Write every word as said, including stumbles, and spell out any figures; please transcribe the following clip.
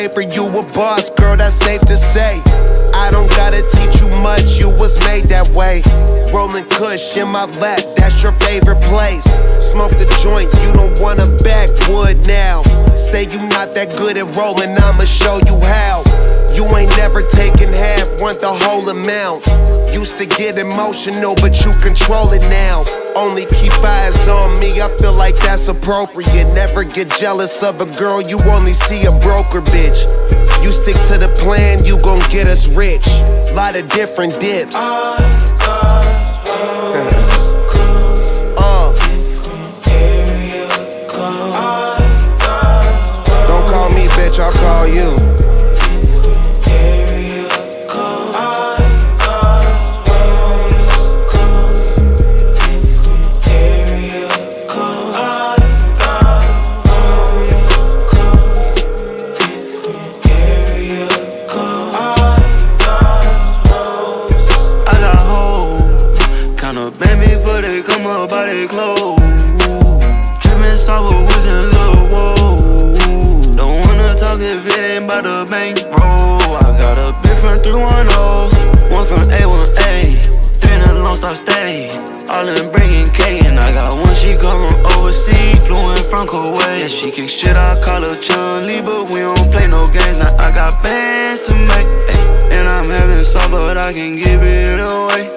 paper, you a boss, girl, that's safe to say. I don't gotta teach you much, you was made that way. Rolling kush in my lap, that's your favorite place. Smoke the joint, you don't wanna backwood now. Say you not that good at rolling, I'ma show you how. You ain't never taken half, want the whole amount. Used to get emotional, but you control it now. Only keep eyes on me, I feel like that's appropriate. Never get jealous of a girl, you only see a broker bitch. You stick to the plan, you gon' get us rich. Lot of different dips. uh. Don't call me bitch, I'll call you. Baby, before they come up by they clothes. Trippin' sour was in Lil' Whoa. Don't wanna talk if it ain't by the bankroll. I got a bit from three one oh, one from A one A, three in a Lone Star stay, all in breaking K. And I got one, she come from overseas, flew in from Kuwait. And she kick shit, I call her Chun-Li, but we don't play no games. Now I got bands to make, ay, and I'm having some, but I can give it away.